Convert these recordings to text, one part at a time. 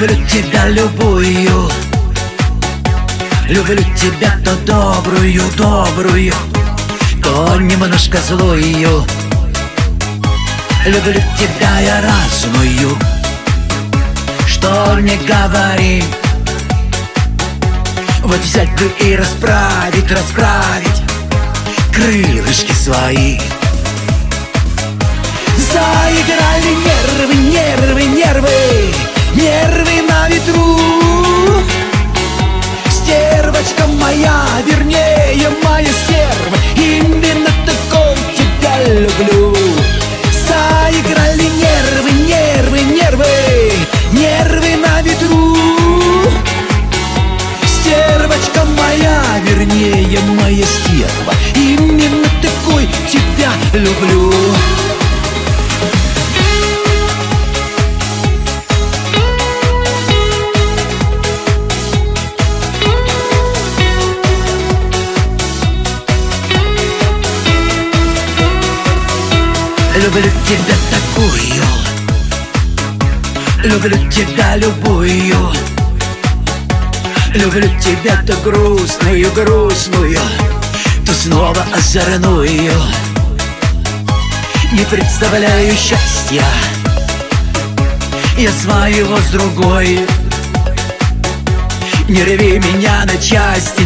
Люблю тебя любую, люблю тебя то добрую, добрую, то немножко злую. Люблю тебя я разную, что не говори. Вот взять бы и расправить, расправить крылышки свои. Заиграли нервы, нервы, нервы, нервы на ветру. Стервочка моя, вернее моя стерва, именно такой тебя люблю. Заиграли нервы, нервы, нервы, нервы на ветру. Стервочка моя, вернее моя стерва, именно такой тебя люблю. Люблю тебя такую, люблю тебя любую. Люблю тебя то грустную, грустную, то снова озорную. Не представляю счастья я своего с другой. Не рви меня на части,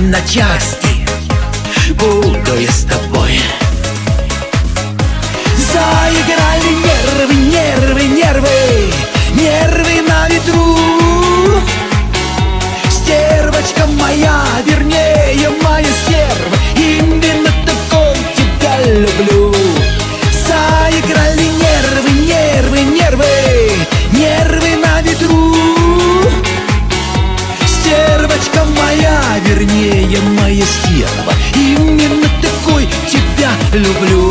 буду я с тобой. Заиграли нервы, нервы, нервы, нервы на ветру. Стервочка моя, вернее моя стерва, именно такой тебя люблю. Заиграли нервы, нервы, нервы, нервы на ветру. Стервочка моя, вернее моя стерва, именно такой тебя люблю.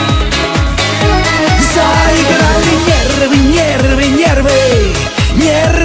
Нервы,